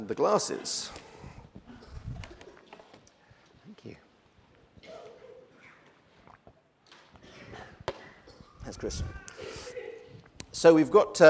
The glasses. Thank you. Thanks, Chris. So we've got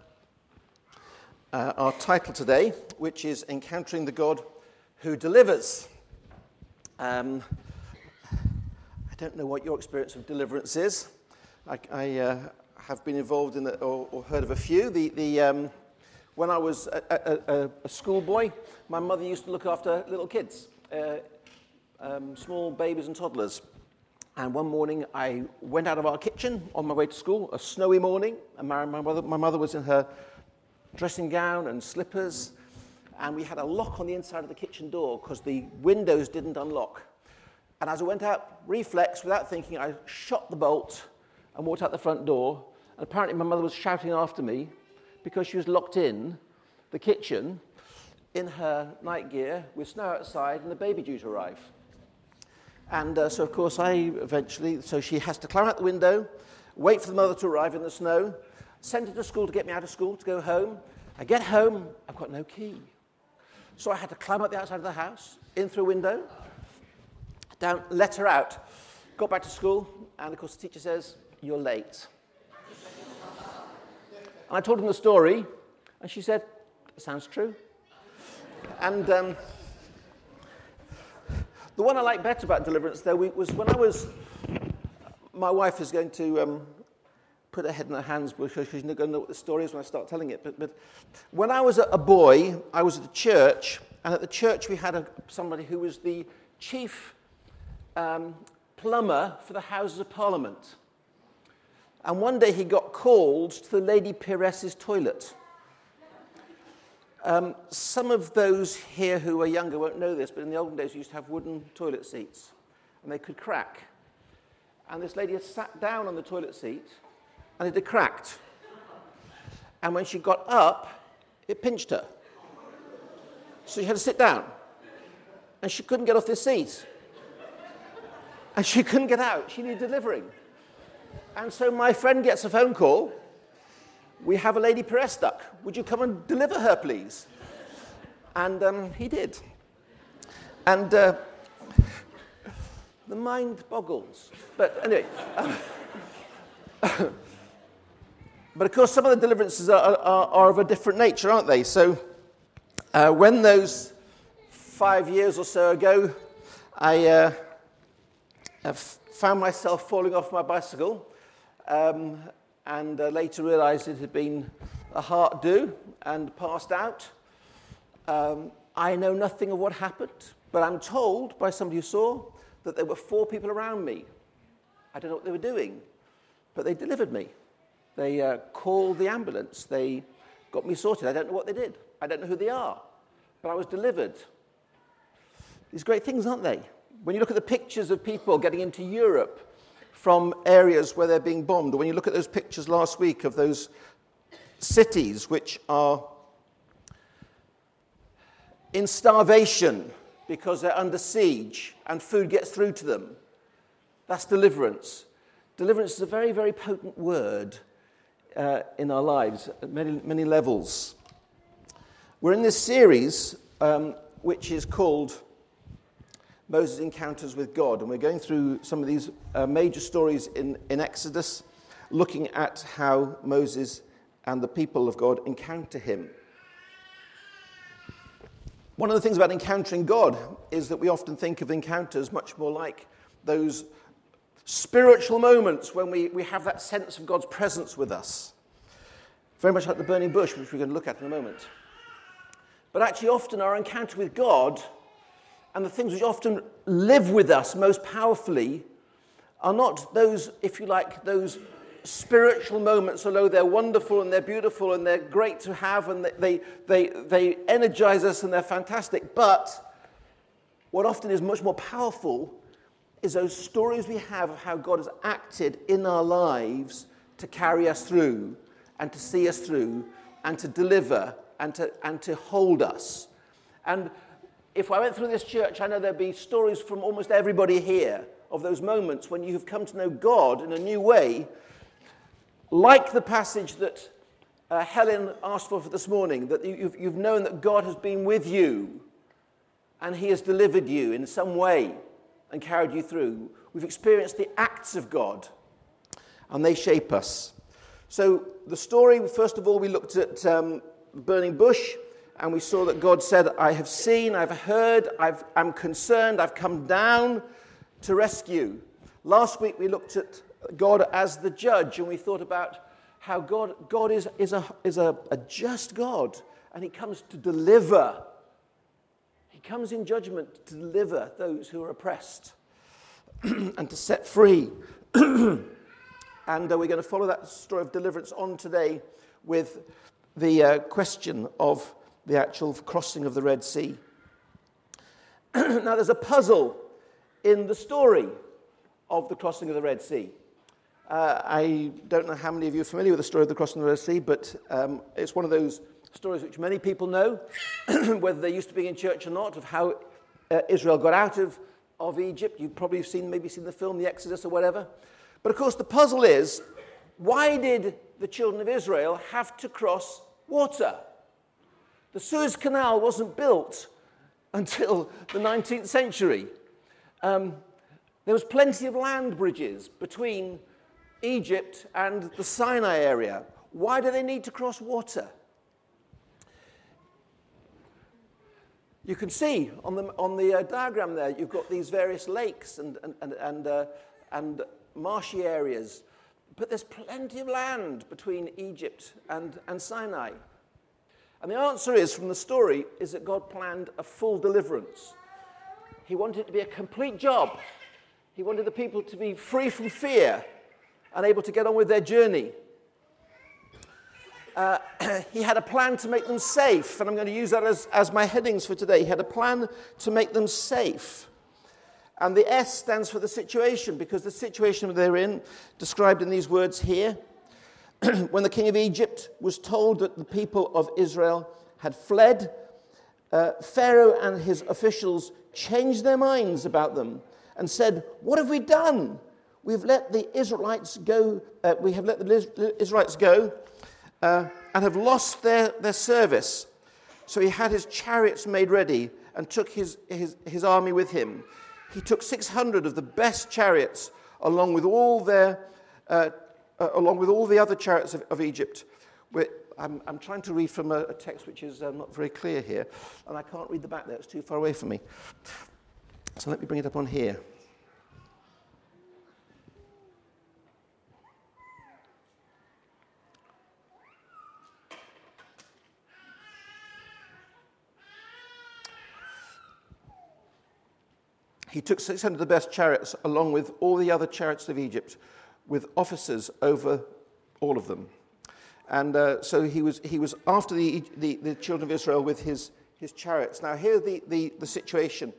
our title today, which is Encountering the God Who Delivers. I don't know what your experience of deliverance is. I have been involved in or heard of a few. When I was a schoolboy, my mother used to look after little kids, small babies and toddlers. And one morning, I went out of our kitchen on my way to school, a snowy morning, and my mother was in her dressing gown and slippers, and we had a lock on the inside of the kitchen door because the windows didn't unlock. And as I went out, reflex, without thinking, I shot the bolt and walked out the front door, and apparently my mother was shouting after me, because she was locked in the kitchen in her night gear with snow outside and the baby due to arrive. And so, of course, so she has to climb out the window, wait for the mother to arrive in the snow, send her to school to get me out of school, to go home. I get home, I've got no key. So I had to climb up the outside of the house, in through a window, down, let her out. Got back to school, and of course the teacher says, "You're late." And I told him the story, and she said, "That sounds true." And the one I like better about deliverance, though, was when my wife is going to put her head in her hands because she's not going to know what the story is when I start telling it. But when I was a boy, I was at the church, and at the church we had somebody who was the chief plumber for the Houses of Parliament. And one day he got called to the Lady Peeress's toilet. Some of those here who are younger won't know this, but in the olden days we used to have wooden toilet seats, and they could crack. And this lady had sat down on the toilet seat, and it had cracked. And when she got up, it pinched her. So she had to sit down. And she couldn't get off this seat. And she couldn't get out. She needed delivering. And so my friend gets a phone call. "We have a Lady Peeress stuck. Would you come and deliver her, please?" And he did. And the mind boggles. But anyway. But of course, some of the deliverances are of a different nature, aren't they? So when those 5 years or so ago, I found myself falling off my bicycle, and later realized it had been a heart do and passed out. I know nothing of what happened, but I'm told by somebody who saw that there were 4 people around me. I don't know what they were doing, but they delivered me. They called the ambulance. They got me sorted. I don't know what they did. I don't know who they are, but I was delivered. These great things, aren't they? When you look at the pictures of people getting into Europe from areas where they're being bombed, or when you look at those pictures last week of those cities which are in starvation because they're under siege and food gets through to them, that's deliverance. Deliverance is a very, very potent word in our lives at many levels. We're in this series which is called Moses' Encounters with God, and we're going through some of these major stories in Exodus, looking at how Moses and the people of God encounter him. One of the things about encountering God is that we often think of encounters much more like those spiritual moments when we have that sense of God's presence with us. Very much like the burning bush, which we're going to look at in a moment. But actually often our encounter with God and the things which often live with us most powerfully are not those, if you like, those spiritual moments, although they're wonderful and they're beautiful and they're great to have and they energize us and they're fantastic. But what often is much more powerful is those stories we have of how God has acted in our lives to carry us through and to see us through and to deliver and to hold us. And if I went through this church, I know there'd be stories from almost everybody here of those moments when you have come to know God in a new way, like the passage that Helen asked for this morning, that you've known that God has been with you and he has delivered you in some way and carried you through. We've experienced the acts of God and they shape us. So the story, first of all, we looked at the burning bush and we saw that God said, I have seen, I've heard, I'm concerned, I've come down to rescue. Last week we looked at God as the judge and we thought about how God is a just God, and he comes to deliver. He comes in judgment to deliver those who are oppressed and to set free. And we're going to follow that story of deliverance on today with the question of the actual crossing of the Red Sea. Now there's a puzzle in the story of the crossing of the Red Sea. I don't know how many of you are familiar with the story of the crossing of the Red Sea, but it's one of those stories which many people know, whether they used to be in church or not, of how Israel got out of Egypt. You've probably maybe seen the film, The Exodus or whatever. But of course the puzzle is, why did the children of Israel have to cross water? The Suez Canal wasn't built until the 19th century. There was plenty of land bridges between Egypt and the Sinai area. Why do they need to cross water? You can see on the diagram there, you've got these various lakes and marshy areas, but there's plenty of land between Egypt and Sinai. And the answer is, from the story, is that God planned a full deliverance. He wanted it to be a complete job. He wanted the people to be free from fear and able to get on with their journey. He had a plan to make them safe, and I'm going to use that as my headings for today. He had a plan to make them safe. And the S stands for the situation, because the situation they're in, described in these words here, when the king of Egypt was told that the people of Israel had fled, Pharaoh and his officials changed their minds about them and said, "What have we done? We've let the Israelites go. And have lost their service." So he had his chariots made ready and took his army with him. He took 600 of the best chariots, along with all the other chariots of Egypt. I'm trying to read from a text which is not very clear here, and I can't read the back there. It's too far away from me. So let me bring it up on here. He took 600 of the best chariots, along with all the other chariots of Egypt, with officers over all of them. And so he was after the children of Israel with his chariots. Now here's the situation.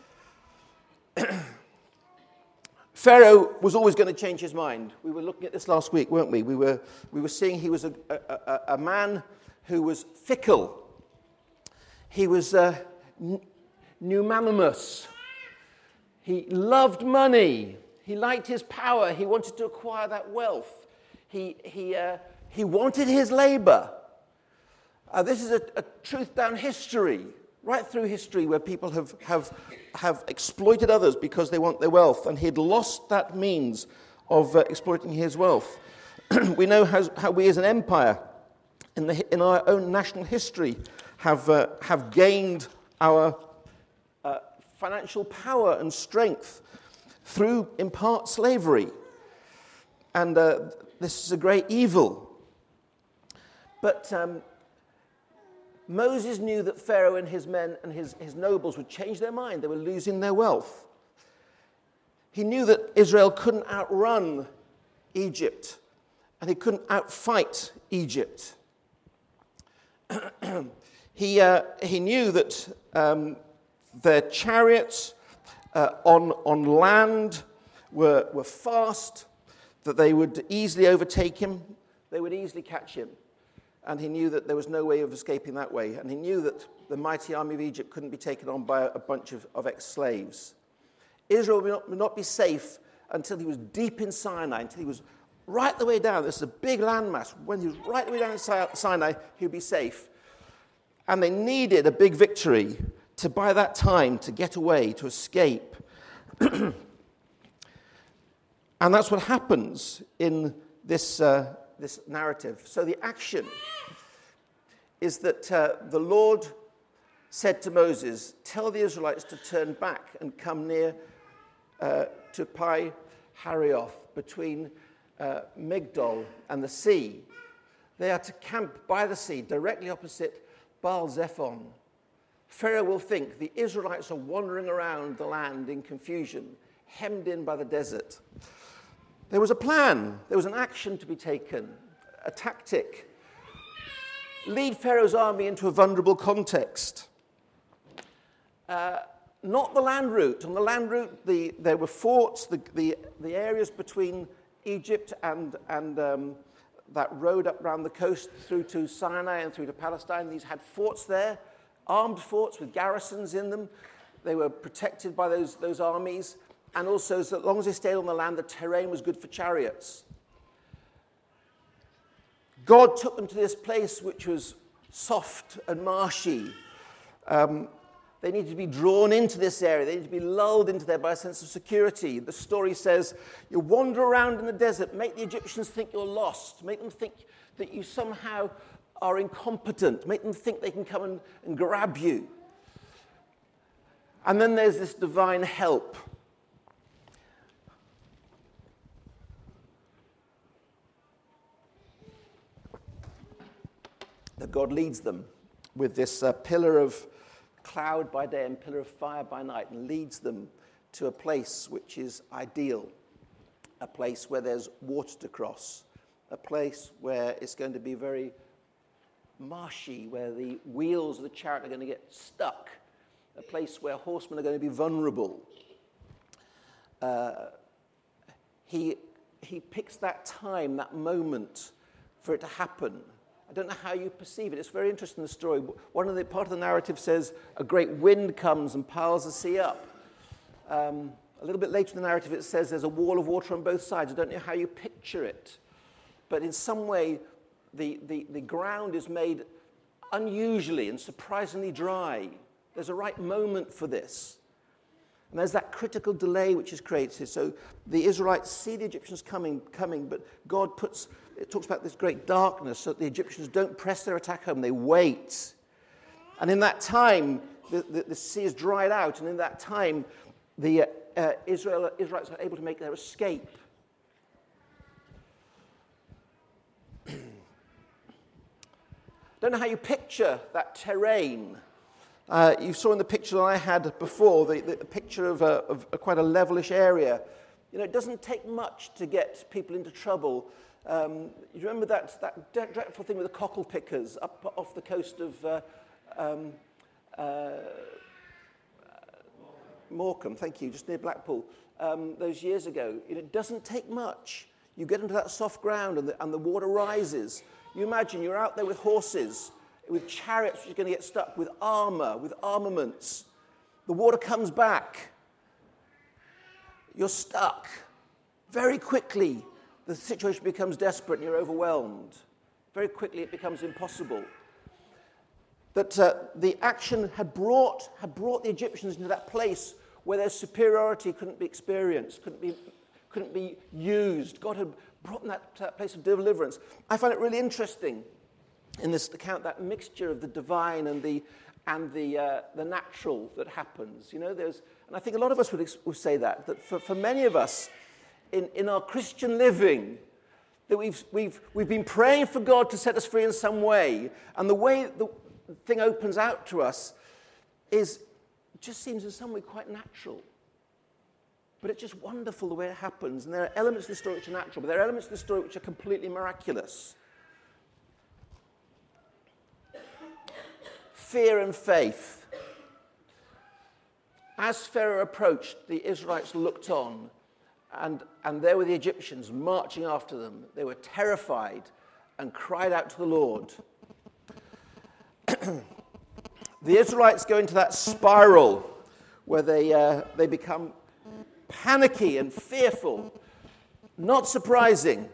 Pharaoh was always going to change his mind. We were looking at this last week, weren't we? We were seeing he was a man who was fickle. He was pneumonymous. He loved money. He liked his power. He wanted to acquire that wealth. He wanted his labor. This is a truth down history, right through history, where people have exploited others because they want their wealth, and he'd lost that means of exploiting his wealth. We know how we as an empire, in our own national history, have gained our financial power and strength through, in part, slavery. And this is a great evil. But Moses knew that Pharaoh and his men and his nobles would change their mind. They were losing their wealth. He knew that Israel couldn't outrun Egypt, and he couldn't outfight Egypt. He knew that their chariots on land were fast, that they would easily overtake him, they would easily catch him. And he knew that there was no way of escaping that way. And he knew that the mighty army of Egypt couldn't be taken on by a bunch of ex-slaves. Israel would not be safe until he was deep in Sinai, until he was right the way down. This is a big landmass. When he was right the way down in Sinai, he'd be safe. And they needed a big victory to, by that time, to get away, to escape. And that's what happens in this narrative. So the action is that the Lord said to Moses, tell the Israelites to turn back and come near to Pi Hahiroth, between Migdol and the sea. They are to camp by the sea, directly opposite Baal Zephon. Pharaoh will think the Israelites are wandering around the land in confusion, hemmed in by the desert. There was a plan. There was an action to be taken, a tactic. Lead Pharaoh's army into a vulnerable context. Not the land route. On the land route, there were forts, the areas between Egypt and that road up around the coast through to Sinai and through to Palestine. These had forts there, armed forts with garrisons in them. They were protected by those armies. And also, as long as they stayed on the land, the terrain was good for chariots. God took them to this place which was soft and marshy. They needed to be drawn into this area. They needed to be lulled into there by a sense of security. The story says, you wander around in the desert, make the Egyptians think you're lost, make them think that you somehow are incompetent, make them think they can come and grab you. And then there's this divine help. That God leads them with this pillar of cloud by day and pillar of fire by night, and leads them to a place which is ideal, a place where there's water to cross, a place where it's going to be very marshy, where the wheels of the chariot are going to get stuck, a place where horsemen are going to be vulnerable. He picks that time, that moment, for it to happen. I don't know how you perceive it. It's very interesting, the story. Part of the narrative says a great wind comes and piles the sea up. A little bit later in the narrative, it says there's a wall of water on both sides. I don't know how you picture it. But in some way, the ground is made unusually and surprisingly dry. There's a right moment for this. And there's that critical delay which is created. So the Israelites see the Egyptians coming, but God it talks about this great darkness so that the Egyptians don't press their attack home. They wait. And in that time, the sea is dried out. And in that time, the Israelites are able to make their escape. Don't know how you picture that terrain. You saw in the picture that I had before, the picture of quite a levelish area. You know, it doesn't take much to get people into trouble. You remember that dreadful thing with the cockle pickers up off the coast of Morecambe, thank you, just near Blackpool, those years ago. You know, it doesn't take much. You get into that soft ground and the water rises. You imagine you're out there with horses, with chariots which are going to get stuck, with armor, with armaments. The water comes back. You're stuck. Very quickly, the situation becomes desperate and you're overwhelmed. Very quickly, it becomes impossible. That the action had brought the Egyptians into that place where their superiority couldn't be experienced, couldn't be used. God had brought them to that place of deliverance. I find it really interesting in this account, that mixture of the divine and the natural that happens. You know, and I think a lot of us would say that for many of us in our Christian living, that we've been praying for God to set us free in some way, and the way the thing opens out to us just seems in some way quite natural. But it's just wonderful the way it happens. And there are elements of the story which are natural, but there are elements of the story which are completely miraculous. Fear and faith. As Pharaoh approached, the Israelites looked on, and there were the Egyptians marching after them. They were terrified and cried out to the Lord. The Israelites go into that spiral where they become panicky and fearful. Not surprising.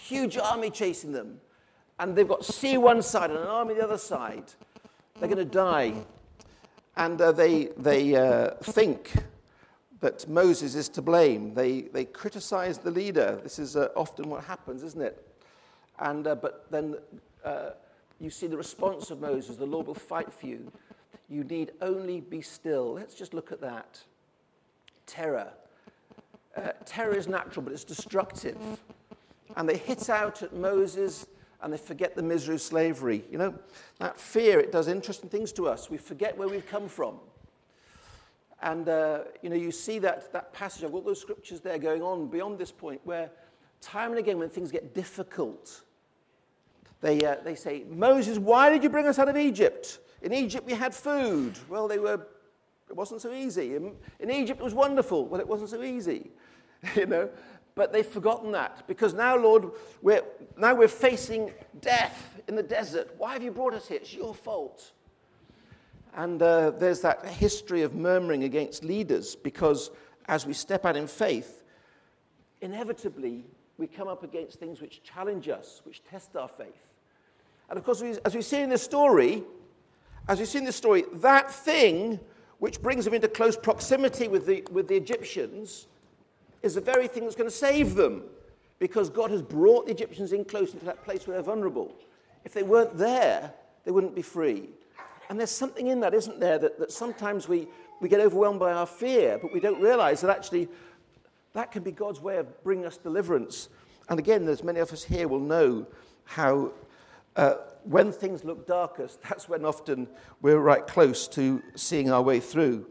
huge army chasing them. And they've got sea one side and an army the other side. They're going to die. And they think that Moses is to blame. They criticize the leader. This is often what happens, isn't it? And but then you see the response of Moses. The Lord will fight for you. You need only be still. Let's just look at that. Terror. Terror is natural, but it's destructive. And they hit out at Moses, and they forget the misery of slavery. You know, that fear, it does interesting things to us. We forget where we've come from. And, you see that passage. I've got those scriptures there going on beyond this point, where time and again when things get difficult, they say, Moses, why did you bring us out of Egypt? In Egypt we had food. Well, it wasn't so easy. In Egypt it was wonderful. Well, it wasn't so easy, But they've forgotten that, because now, Lord, we're facing death in the desert. Why have you brought us here? It's your fault. And there's that history of murmuring against leaders, because as we step out in faith, inevitably we come up against things which challenge us, which test our faith. And of course, as we see in this story, that thing which brings them into close proximity with the Egyptians is the very thing that's going to save them, because God has brought the Egyptians in close into that place where they're vulnerable. If they weren't there, they wouldn't be free. And there's something in that, isn't there, that sometimes we get overwhelmed by our fear, but we don't realize that actually that can be God's way of bringing us deliverance. And again, as many of us here will know how when things look darkest, that's when often we're right close to seeing our way through.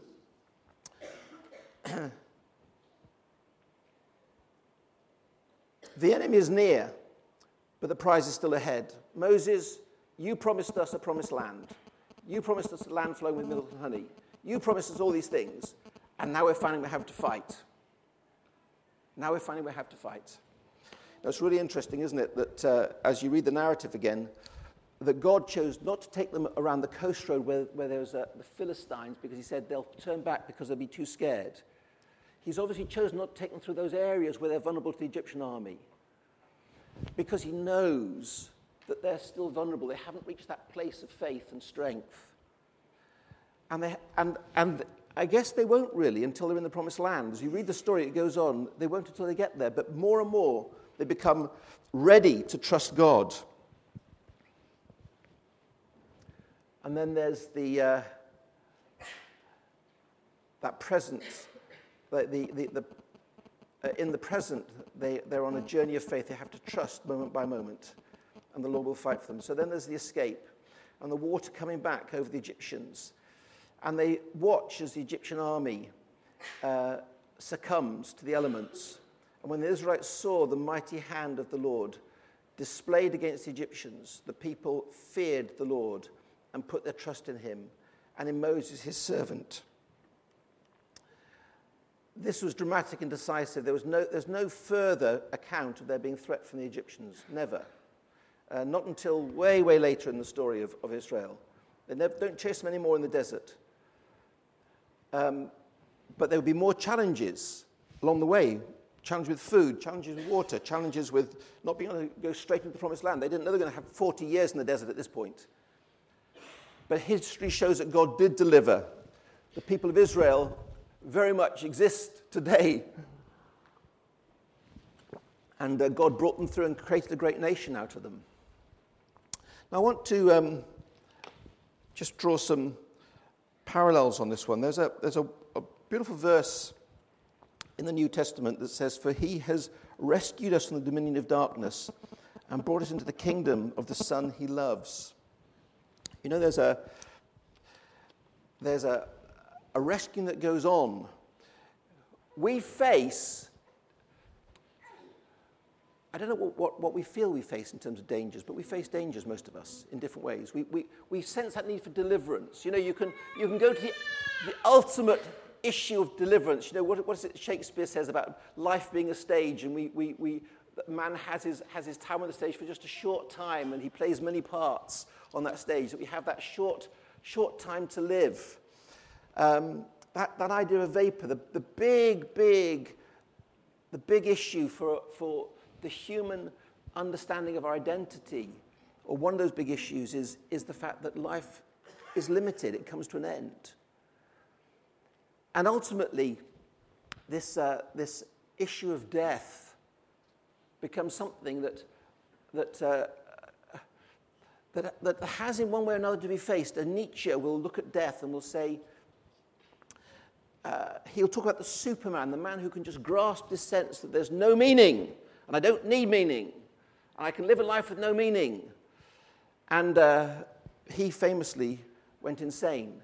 The enemy is near, but the prize is still ahead. Moses, you promised us a promised land. You promised us a land flowing with milk and honey. You promised us all these things, and now we're finding we have to fight. Now it's really interesting, isn't it, that as you read the narrative again, that God chose not to take them around the coast road where there was the Philistines, because he said they'll turn back because they'll be too scared. He's obviously chosen not to take them through those areas where they're vulnerable to the Egyptian army, because he knows that they're still vulnerable. They haven't reached that place of faith and strength. And I guess they won't really until they're in the promised land. As you read the story, it goes on. They won't until they get there. But more and more, they become ready to trust God. And then there's that presence. In the present, they're on a journey of faith. They have to trust moment by moment, and the Lord will fight for them. So then there's the escape, and the water coming back over the Egyptians. And they watch as the Egyptian army succumbs to the elements. And when the Israelites saw the mighty hand of the Lord displayed against the Egyptians, the people feared the Lord and put their trust in him and in Moses, his servant. This was dramatic and decisive. There's no further account of there being threat from the Egyptians. Never. Not until way, way later in the story of Israel. They don't chase them anymore in the desert. But there will be more challenges along the way. Challenges with food, challenges with water, challenges with not being able to go straight into the promised land. They didn't know they were going to have 40 years in the desert at this point. But history shows that God did deliver. The people of Israel very much exist today. And God brought them through and created a great nation out of them. Now I want to just draw some parallels on this one. There's a beautiful verse in the New Testament that says, "For he has rescued us from the dominion of darkness and brought us into the kingdom of the Son he loves." You know, there's a rescuing that goes on. We face, I don't know what we feel we face in terms of dangers, but we face dangers, most of us, in different ways. We sense that need for deliverance. You know, you can go to the ultimate issue of deliverance. You know, what is it Shakespeare says about life being a stage, and man has his time on the stage for just a short time, and he plays many parts on that stage, that we have that short time to live. That idea of vapor, the big issue for the human understanding of our identity, or one of those big issues is the fact that life is limited. It comes to an end. And ultimately, this issue of death becomes something that has in one way or another to be faced. And Nietzsche will look at death and will say, he'll talk about the Superman, the man who can just grasp this sense that there's no meaning, and I don't need meaning, and I can live a life with no meaning. And he famously went insane.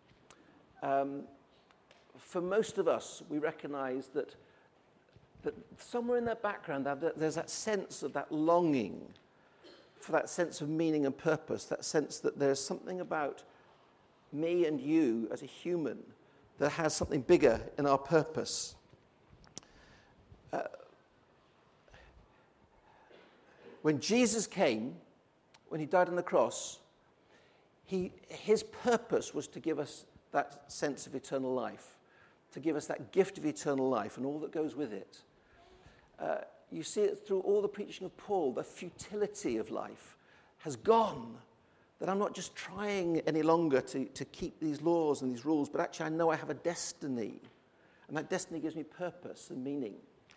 For most of us, we recognize that somewhere in that background, there's that sense of that longing for that sense of meaning and purpose, that sense that there's something about me and you as a human that has something bigger in our purpose. When Jesus came, when he died on the cross, his purpose was to give us that sense of eternal life, to give us that gift of eternal life and all that goes with it. You see it through all the preaching of Paul. The futility of life has gone, that I'm not just trying any longer to keep these laws and these rules, but actually I know I have a destiny, and that destiny gives me purpose and meaning.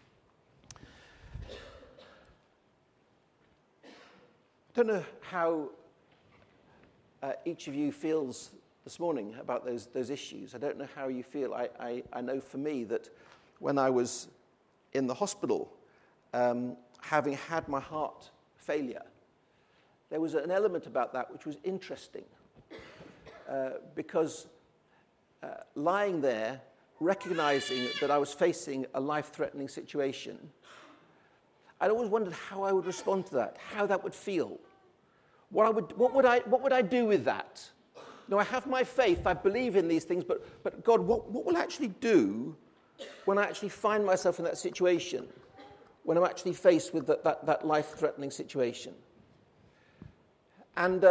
I don't know how each of you feels this morning about those issues. I don't know how you feel. I know for me that when I was in the hospital, having had my heart failure, there was an element about that which was interesting, because lying there, recognizing that I was facing a life-threatening situation, I'd always wondered how I would respond to that, how that would feel. What would I do with that? I have my faith, I believe in these things, but God, what will I actually do when I actually find myself in that situation, when I'm actually faced with that life-threatening situation? And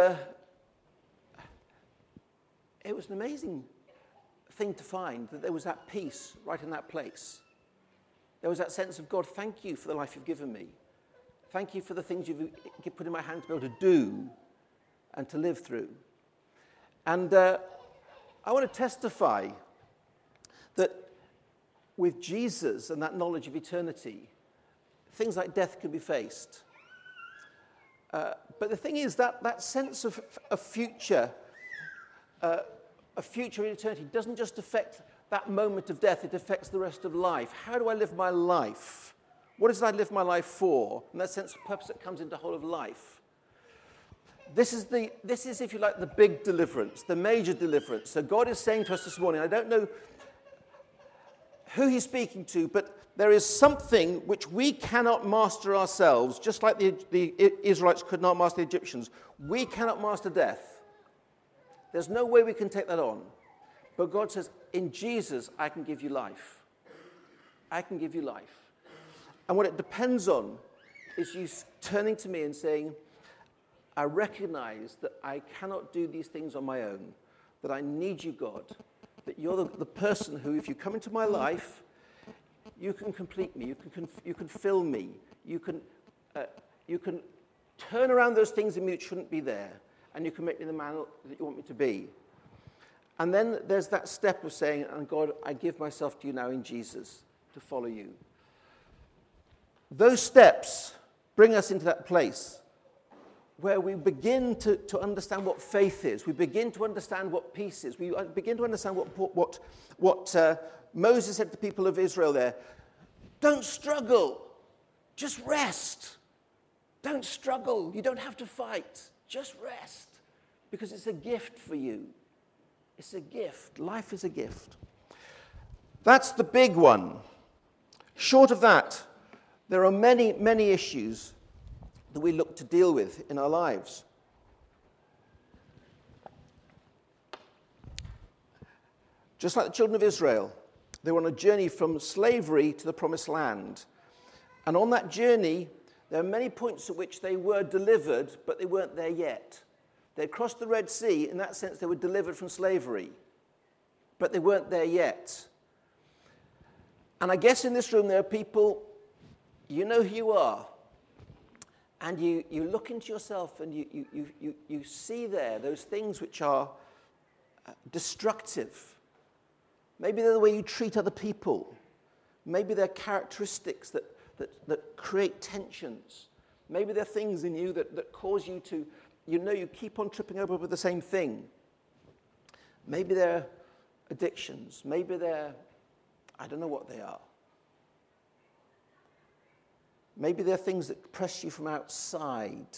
it was an amazing thing to find that there was that peace right in that place. There was that sense of, God, thank you for the life you've given me. Thank you for the things you've put in my hand to be able to do and to live through. And I want to testify that with Jesus and that knowledge of eternity, things like death can be faced. But the thing is that sense of a future in eternity doesn't just affect that moment of death, it affects the rest of life. How do I live my life? What is it I live my life for? And that sense of purpose that comes into the whole of life. This is, if you like, the big deliverance, the major deliverance. So God is saying to us this morning, I don't know who he's speaking to, but there is something which we cannot master ourselves, just like the Israelites could not master the Egyptians. We cannot master death. There's no way we can take that on. But God says, in Jesus, I can give you life. I can give you life. And what it depends on is you turning to me and saying, I recognize that I cannot do these things on my own, that I need you, God, that you're the person who, if you come into my life, you can complete me, you can fill me, you can turn around those things in me that shouldn't be there, and you can make me the man that you want me to be. And then there's that step of saying, and God, I give myself to you now in Jesus to follow you. Those steps bring us into that place where we begin to understand what faith is. We begin to understand what peace is. We begin to understand what Moses said to the people of Israel there. Don't struggle. Just rest. Don't struggle. You don't have to fight. Just rest. Because it's a gift for you. It's a gift. Life is a gift. That's the big one. Short of that, there are many, many issues that we look to deal with in our lives. Just like the children of Israel, they were on a journey from slavery to the promised land. And on that journey, there are many points at which they were delivered, but they weren't there yet. They crossed the Red Sea. In that sense, they were delivered from slavery, but they weren't there yet. And I guess in this room there are people, you know who you are, And you look into yourself and you see there those things which are destructive. Maybe they're the way you treat other people. Maybe they're characteristics that create tensions. Maybe they're things in you that cause you to, you keep on tripping over with the same thing. Maybe they're addictions. Maybe they're, I don't know what they are. Maybe they're things that press you from outside.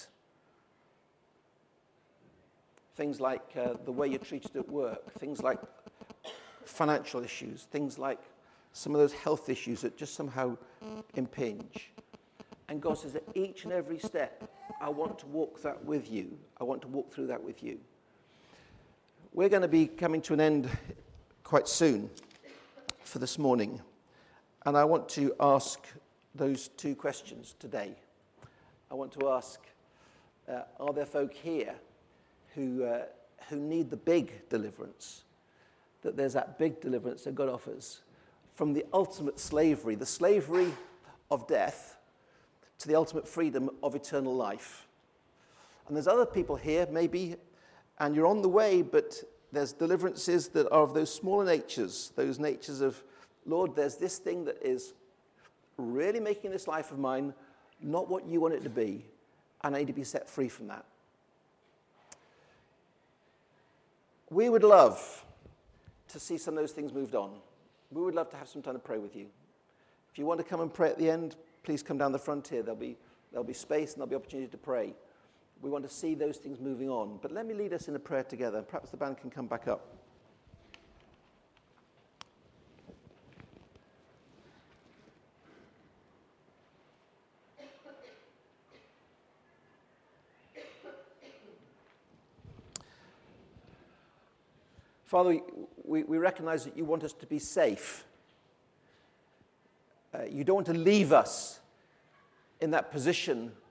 Things like the way you're treated at work. Things like financial issues. Things like some of those health issues that just somehow impinge. And God says, at each and every step, I want to walk that with you. I want to walk through that with you. We're going to be coming to an end quite soon for this morning. And I want to ask those two questions today. I want to ask, are there folk here who need the big deliverance? That there's that big deliverance that God offers from the ultimate slavery, the slavery of death, to the ultimate freedom of eternal life. And there's other people here, maybe, and you're on the way, but there's deliverances that are of those smaller natures, those natures of, Lord, there's this thing that is really making this life of mine not what you want it to be, and I need to be set free from that. We would love to see some of those things moved on. We would love to have some time to pray with you. If you want to come and pray at the end, please come down the front here. There'll be space and there'll be opportunity to pray. We want to see those things moving on. But let me lead us in a prayer together. Perhaps the band can come back up. Father, we recognize that you want us to be safe. You don't want to leave us in that position